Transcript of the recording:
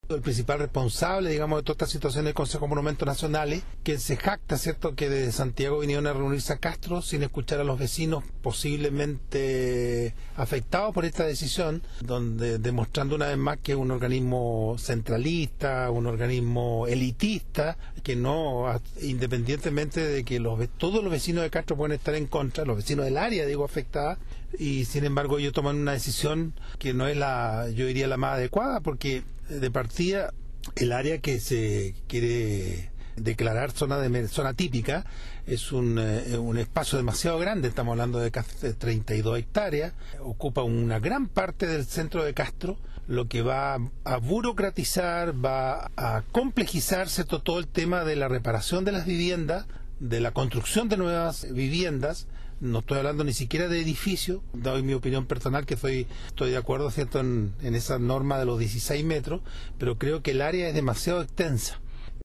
El principal responsable, digamos, de toda esta situación es el Consejo de Monumentos Nacionales, que se jacta, ¿cierto?, que desde Santiago vinieron a reunirse a Castro sin escuchar a los vecinos posiblemente afectados por esta decisión, donde demostrando una vez más que es un organismo centralista, un organismo elitista, que no, independientemente de que todos los vecinos de Castro pueden estar en contra, los vecinos del área, digo, afectada, y sin embargo ellos toman una decisión que no es yo diría la más adecuada, porque de partida el área que se quiere declarar zona típica es un espacio demasiado grande. Estamos hablando de casi 32 hectáreas, ocupa una gran parte del centro de Castro, lo que va a burocratizar, va a complejizarse todo el tema de la reparación de las viviendas, de la construcción de nuevas viviendas. No estoy hablando ni siquiera de edificios, doy mi opinión personal que estoy de acuerdo, ¿cierto?, en esa norma de los 16 metros, pero creo que el área es demasiado extensa.